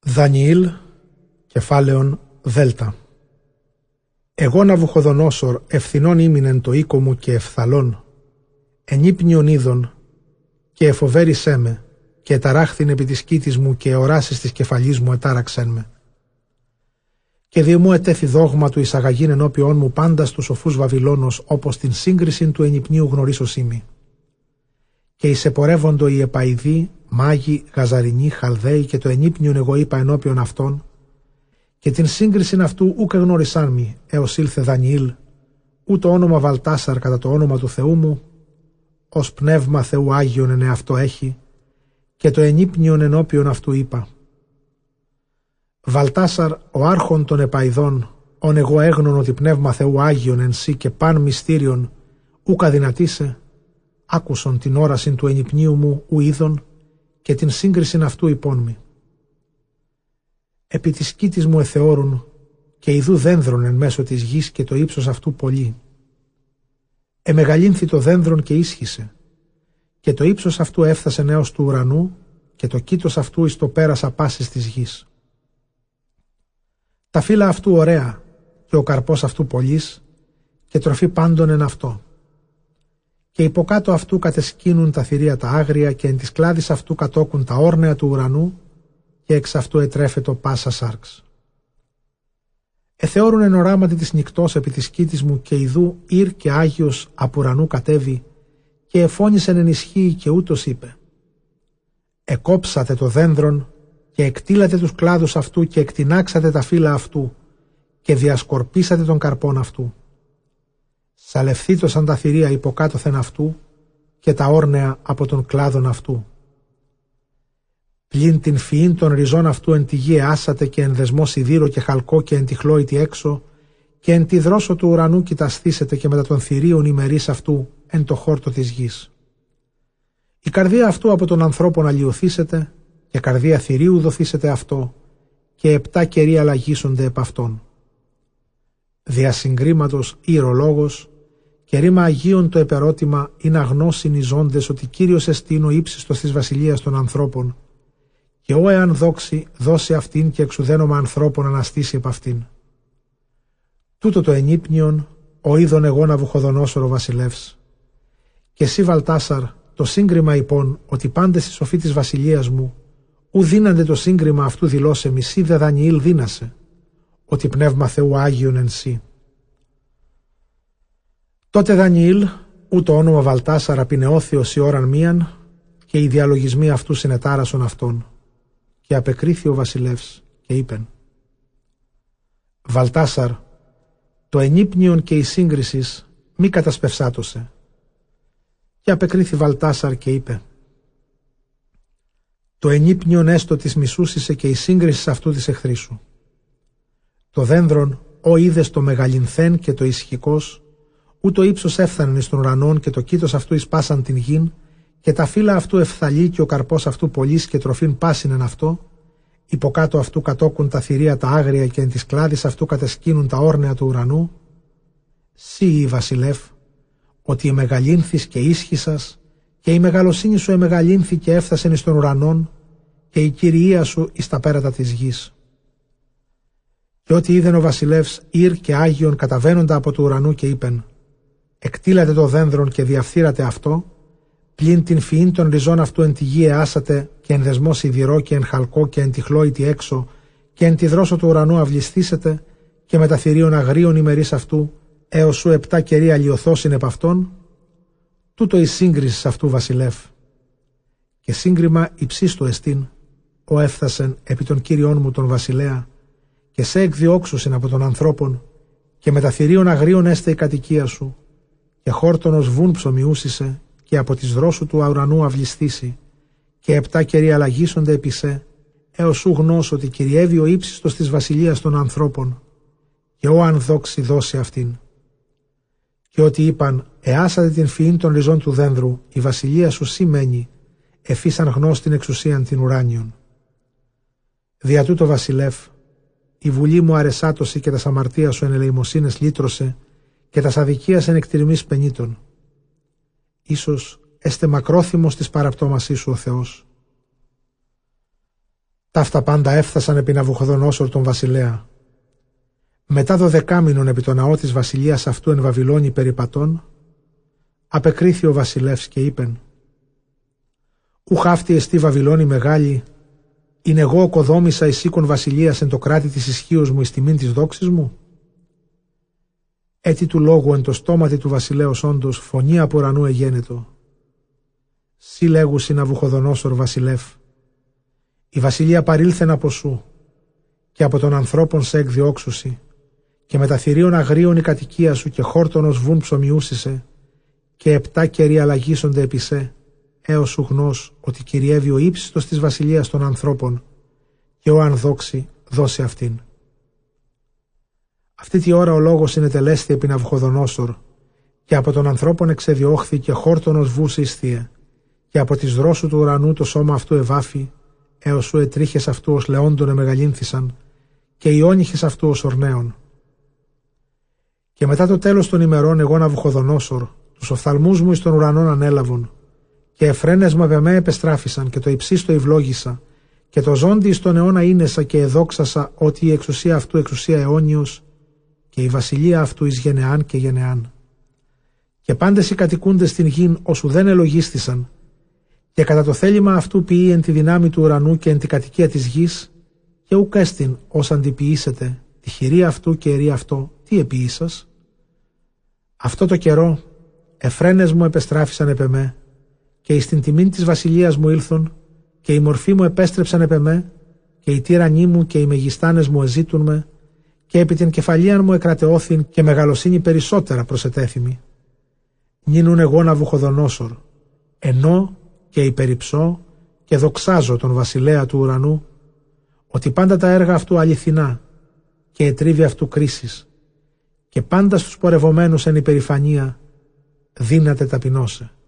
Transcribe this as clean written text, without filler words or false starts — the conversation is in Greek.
Δανιήλ, κεφάλαιον Δέλτα. Εγώ Ναβουχοδονόσορ ευθυνών ήμινεν το οίκο μου και ευθαλών, ενύπνιον είδων και εφοβέρισέ με, και εταράχθην επί της κήτης μου και οράσεις της κεφαλής μου ετάραξεν με. Και δι' μου ετέθη δόγμα του εισαγαγήν ενώπιόν μου πάντα στους σοφούς Βαβυλώνος, όπως την σύγκρισιν του ενυπνίου γνωρίσος ήμι. Και εισεπορεύοντο οι επαϊδοί, μάγοι, γαζαρινοί, χαλδαίοι, και το ενύπνιον εγώ είπα ενώπιον αυτών, και την σύγκρισιν αυτού ούκ εγνώρισάν μη, έως ήλθε Δανιήλ, ού το όνομα Βαλτάσαρ κατά το όνομα του Θεού μου, ως πνεύμα Θεού Άγιον εν εαυτό έχει, και το ενύπνιον ενώπιον αυτού είπα. Βαλτάσαρ, ο άρχον των επαϊδών, ον εγώ έγνων ότι πνεύμα Θεού Άγιον εν σύ και παν μυστήριον, ούκ αδυνατήσε, άκουσον την όρασιν του ενυπνίου μου ου είδων, και την σύγκρισιν αυτού υπόν μη. Επί της κήτης μου εθεώρουν, και ιδού δένδρον εν μέσω της γης, και το ύψος αυτού πολύ. Εμεγαλύνθη το δένδρον και ίσχυσε, και το ύψος αυτού έφθασε έως του ουρανού, και το κήτος αυτού εις το πέρας απάσης της γης. Τα φύλλα αυτού ωραία, και ο καρπός αυτού πολύς, και τροφή πάντων εν αυτό. Και υποκάτω αυτού κατεσκήνουν τα θηρία τα άγρια, και εν της κλάδης αυτού κατόκουν τα όρνεα του ουρανού, και εξ αυτού ετρέφετο πάσα σάρξ. Εθεώρουν εν οράματι της νυκτός επί της κήτης μου, και ιδού ήρ και Άγιος απ' ουρανού κατέβη, και εφώνησεν εν ισχύει, και ούτως είπε. Εκόψατε το δένδρον, και εκτύλατε τους κλάδους αυτού, και εκτινάξατε τα φύλλα αυτού, και διασκορπίσατε τον καρπόν αυτού. Σαλευθήτωσαν τα θηρία υποκάτωθεν αυτού, και τα όρνεα από τον κλάδον αυτού. Πλην την φυήν των ριζών αυτού εν τη γη εάσατε, και εν δεσμό σιδήρο και χαλκό, και εν τη χλόητη έξω, και εν τη δρόσο του ουρανού κοιτασθήσετε, και μετά των θηρίων ημερής αυτού εν το χόρτο της γης. Η καρδία αυτού από τον ανθρώπων αλλοιωθήσετε, και καρδία θηρίου δοθήσετε αυτό, και 7 καιροί αλλαγήσονται επ' αυτόν. Διασυγκρήματος ηρολόγος, και ρήμα Αγίων το επερώτημα, είναι αγνώσιν οι ζώντες ότι Κύριος εστίν ο ύψιστος της βασιλείας των ανθρώπων, και ώ εάν δόξει, δώσει αυτήν, και εξουδένομα ανθρώπων αναστήσει επ' αυτήν. Τούτο το ενύπνιον, ο είδων εγώ Ναβουχοδονόσορο βασιλεύς. Και εσύ Βαλτάσαρ, το σύγκριμα υπόν, ότι πάντες οι σοφοί της βασιλείας μου, ου δίνανται το σύγκριμα αυτού δηλώσε μισή δε Δανιήλ δίνασε, ότι πνεύμα Θεού Άγιον εν σύ. Τότε Δανιήλ, ού το όνομα Βαλτάσαρ απεινεώθιος η ώραν μίαν, και οι διαλογισμοί αυτού συνετάρασον αυτόν. Και απεκρίθη ο βασιλεύς, και είπεν. Βαλτάσαρ, το ενύπνιον και η σύγκρισης μη κατασπευσάτωσε. Και απεκρίθη Βαλτάσαρ και είπε. Το ενύπνιον έστω της μισούσισε, και η σύγκριση αυτού της εχθρή σου. Το δένδρον, ο είδες το μεγαλυνθέν και το ισχυκός, ού το ύψος έφθανεν εις των ουρανών, και το κήτος αυτού εις πάσαν την γην, και τα φύλλα αυτού εφθαλεί, και ο καρπός αυτού πολύς, και τροφήν πάσιν εν αυτό, υποκάτω αυτού κατόκουν τα θηρία τα άγρια, και εν της κλάδης αυτού κατεσκήνουν τα όρνεα του ουρανού. Σύ η βασιλεύ, ότι εμεγαλύνθης και ίσχυσας, και η μεγαλοσύνη σου εμεγαλύνθη και έφθασεν εις των ουρανών, και η κυριεία σου εις τα πέρατα της γης. Και ότι είδεν ο βασιλεύς ήρ και Άγιον καταβαίνοντα από του ουρανού, και είπεν. Εκτύλατε το δένδρον και διαφθείρατε αυτό, πλην την φυήν των ριζών αυτού εν τη γη εάσατε, και εν δεσμό σιδηρό, και εν χαλκό, και εν τη χλόητη έξω, και εν τη δρόσο του ουρανού αυλιστήσετε, και με τα θηρίων αγρίων ημερής αυτού, έως σου 7 καιροί αλλοιωθώσιν επ' αυτόν. Τούτο η σύγκριση αυτού βασιλεύ. Και σύγκριμα υψίστο εστίν, ο έφθασεν επί των κύριων μου τον βασιλέα, και σε εκδιώξουσιν από των ανθρώπων, και με τα θηρίων αγρίων έστε η κατοικία σου, και χόρτονος βουν ψωμιούσισε, και από της δρόσου του ουρανού αυλιστήσει, και 7 καιροί αλλαγήσονται επί σε, έως σου γνώσω ότι κυριεύει ο ύψιστος της βασιλείας των ανθρώπων, και ω αν δόξη δώσει αυτήν. Και ότι είπαν, εάσατε την φυήν των ριζών του δένδρου, η βασιλεία σου σήμαινει, εφήσαν γνώστην εξουσίαν την ουράνιον. Δια τούτο βασιλεύ, η βουλή μου αρεσάτωση, και τα αμαρτία σου εν ελεημοσύνες λύτρωσε, και τα αδικίας εν εκτιρμής πενήτων. Ίσως έστε μακρόθυμος της παραπτώμασής σου ο Θεός. Ταύτα πάντα έφθασαν επί Ναβουχοδονόσορ τον βασιλέα. Μετά 12 μήνων επί το ναό της βασιλείας αυτού εν Βαβυλώνη περιπατών, απεκρίθη ο βασιλεύς και είπεν: Ουχ αυτή εστί Βαβυλώνη μεγάλη, είναι εγώ οκοδόμησα εις οίκον βασιλείας εν το κράτη της ισχύος μου εις τιμήν της δόξης μου. Έτι του λόγου εν το στόματι του βασιλέως όντως φωνή από ουρανού εγένετο. Σύ λέγουσι Ναβουχοδονόσορ βασιλεύ, η βασιλεία παρήλθεν από σου, και από των ανθρώπων σε εκδιώξουσι, και με τα θηρίων αγρίων η κατοικία σου και χόρτονος βουν ψωμιούσισε, και 7 καιροί αλλαγίσονται επί σε, έως σου γνώς ότι κυριεύει ο ύψιστος της βασιλείας των ανθρώπων, και ο αν δόξη δώσει αυτήν. Αυτή τη ώρα ο λόγος συνετελέσθη επί Ναβουχοδονόσορ, και από των ανθρώπων εξεδιώχθη και χόρτονος βούσε εις θεία, και από της δρόσου του ουρανού το σώμα αυτού ευάφη, έως σου ετρίχες αυτού ως λεόντων εμεγαλύνθησαν, και οι όνυχες αυτού ως ορνέων. Και μετά το τέλος των ημερών εγώ Ναβουχοδονόσορ, τους οφθαλμούς μου εις των ουρανών ανέλαβον, και εφραίνες μου επ' με επεστράφησαν, και το υψίστο ευλόγησα, και το ζώντι εις τον αιώνα ίνεσα και εδόξασα ότι η εξουσία αυτού εξουσία αιώνιος, και η βασιλεία αυτού εις γενεάν και γενεάν. Και πάντες οι κατοικούντες στην γην όσου δεν ελογίστησαν, και κατά το θέλημα αυτού ποιεί εν τη δυνάμει του ουρανού και εν τη κατοικία της γης, και ουκ έστιν ως αντιποιήσετε τη χειρία αυτού και ερή αυτό, τι επίησας. Αυτό το καιρό εφραίνες μου επεστράφησαν επ' εμέ, και εις την τιμήν της βασιλείας μου ήλθον, και η μορφή μου επέστρεψαν επ' εμέ, και οι τύρανοί μου και οι μεγιστάνες μου εζήτουν με, και επί την κεφαλίαν μου εκρατεώθην και μεγαλοσύνη περισσότερα προσετέθημη. Νίνουν εγώ Ναβουχοδονόσορ, ενώ και υπεριψώ και δοξάζω τον βασιλέα του ουρανού, ότι πάντα τα έργα αυτού αληθινά και ετρίβει αυτού κρίσης, και πάντα στους πορευομένους εν υπερηφανία δύναται ταπεινώσε.